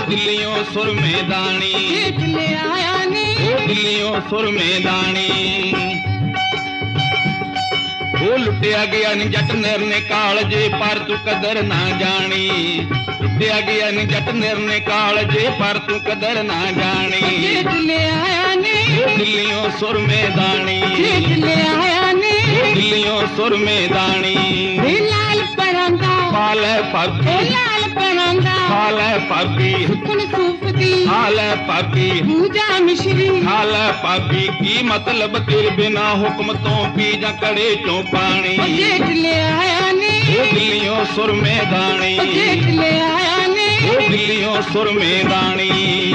दिल्लियों सुर मैदानी जेठ ले आया नी ओ दिल्लियों सुर मैदानी ਉਹ ਲੁੱਟਿਆ ਗਿਆ ਨੀ ਜੱਟ ਨਿਰਨੇ ਕਾਲਜੇ ਪਰ ਤੂੰ ਕਦਰ ਨਾ ਜਾਣੀ ਲੁੱਟਿਆ ਗਿਆ ਨੀ ਜੱਟ ਨਿਰਨੇ ਕਾਲਜੇ ਪਰ ਤੂੰ ਕਦਰ ਨਾ ਜਾਣੀ जेठ ले आया नी ਉਹ ਦਿੱਲੀਓਂ ਸੁਰ ਮੈਦਾਨੀ जेठ ले आया नी ਉਹ ਦਿੱਲੀਓਂ ਸੁਰ ਮੈਦਾਨੀ वे लाल परांदा ਹਾਲੈ ओ ਪਾਪੀ लाल परांदा ਹਾਲੈ ਪਾਪੀ सुकन सूफ दी ਹਾਲੈ ਪਾਪੀ पूजा मिश्री ਹਾਲੈ ਪਾਪੀ ਕੀ ਮਤਲਬ ਤੇਰੇ ਬਿਨਾ ਹੁਕਮ ਤੋਂ ਪੀ ਜਾਂ ਕੜੇ ਚੋਂ ਪਾਣੀ ओ जेठ ले आया नी ਉਹ ਦਿੱਲੀਓਂ ਸੁਰ ਮੈਦਾਨੀ ओ जेठ ले आया नी ਉਹ ਦਿੱਲੀਓਂ ਸੁਰ ਮੈਦਾਨੀ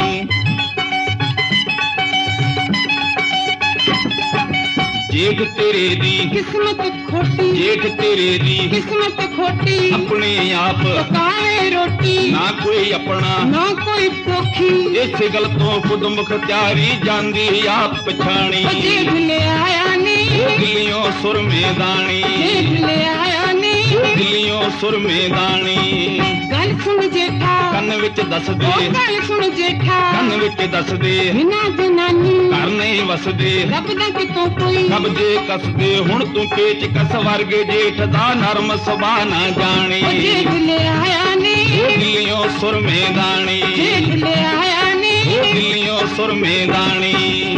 ਜੇਠ ਤੇਰੇ ਦੀ किस्मत खोटी ਜੇਠ ਤੇਰੇ ਦੀ किस्मत खोटी ਆਪਣੇ ਆਪ पकाए रोटी ਨਾ ਕੋਈ ਆਪਣਾ ना कोई पोखी ਇਸੇ ਗੱਲ ਤੋਂ ਖੁਦ ਮੁਖਤਿਆਰੀ ਜਾਂਦੀ ਆਪ ਪਛਾਣੀ ओ जेठ ले आया नी ਉਹ ਦਿੱਲੀਓਂ ਸੁਰ ਮੈਦਾਨੀ जेठ ले आया नी ਉਹ ਦਿੱਲੀਓਂ ਸੁਰ ਮੈਦਾਨੀ गल सुन जेठा ਕੰਨ ਵਿੱਚ ਦੱਸ ओ ਦੇ गल सुन जेठा ਕੰਨ ਵਿੱਚ ਦੱਸ ਦੇ बिना जनानी ਘਰ ਨਹੀਂ ਵਸਦੇ ਲੱਭਦਾ ਕਿਤੋਂ ਕੋਈ ਕਬਜੇ ਕੱਸਦੇ ਹੁਣ ਤੂੰ ਪੇਚ ਕਸ ਵਰਗੇ ਜੇਠ ਦਾ ਨਰਮ ਸੁਭਾਅ ਨਾ ਜਾਣੀ ओ जेठ ले आया नी ਉਹ ਦਿੱਲੀਓਂ ਸੁਰ ਮੈਦਾਨੀ जेठ ले आया नी ਉਹ ਦਿੱਲੀਓਂ ਸੁਰ ਮੈਦਾਨੀ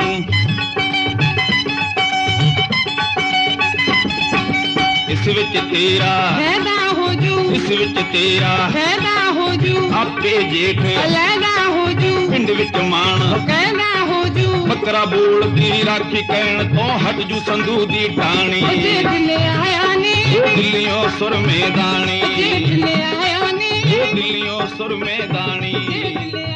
ਇਸ ਵਿੱਚ ਤੇਰਾ फैदा हो जू ਇਸ ਵਿੱਚ ਤੇਰਾ फैदा हो जू ਆਪੇ ਜੇਠ अलैदा हो जू ਪਿੰਡ ਵਿੱਚ ਮਾਣ कैदा हो जू ਬੱਕਰਾ ਬੋਲਦੀ ਰਾਖੀ ਕਹਿਣ ਤੋਂ ਹਟ ਜੂ ਸੰਧੂ ਦੀ ਟਾਣੀ ओ जेठ ले आया नी ਉਹ ਦਿੱਲੀਓਂ ਸੁਰ ਮੈਦਾਨੀ जेठ ले आया नी ਉਹ ਦਿੱਲੀਓਂ ਸੁਰ ਮੈਦਾਨੀ जेठ ले